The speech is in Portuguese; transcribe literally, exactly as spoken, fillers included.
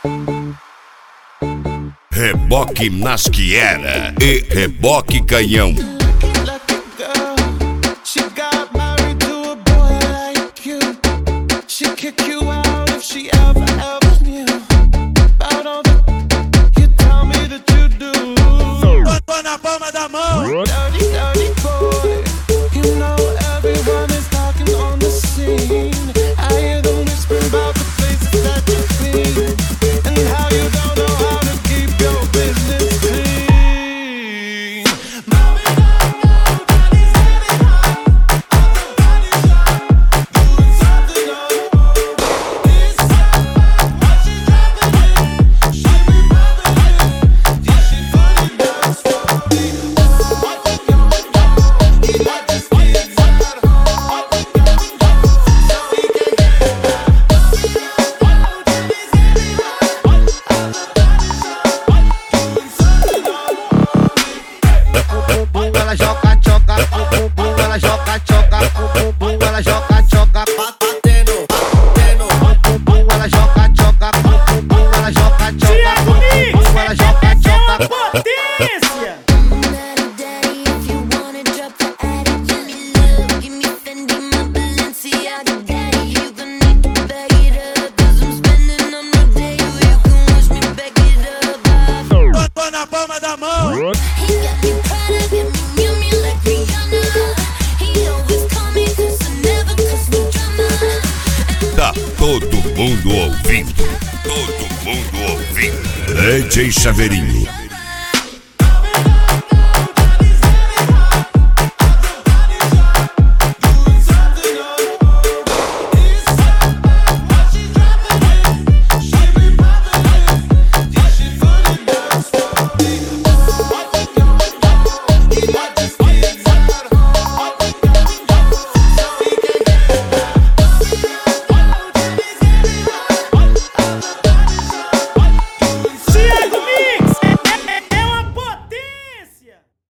Reboque Nasquiera e Reboque Canhão. Tô na palma da mão. Ela joga, joga, bum bum, ela joga, joga, bum bum, ela joga, joga, batendo, batendo, bum bum, ela joga, joga, bum bum, ela joga, joga, bum bum, ela joga, joga, potência. Tô na palma da mão. Tá todo mundo ouvindo, todo mundo ouvindo. D J Chaveirinho.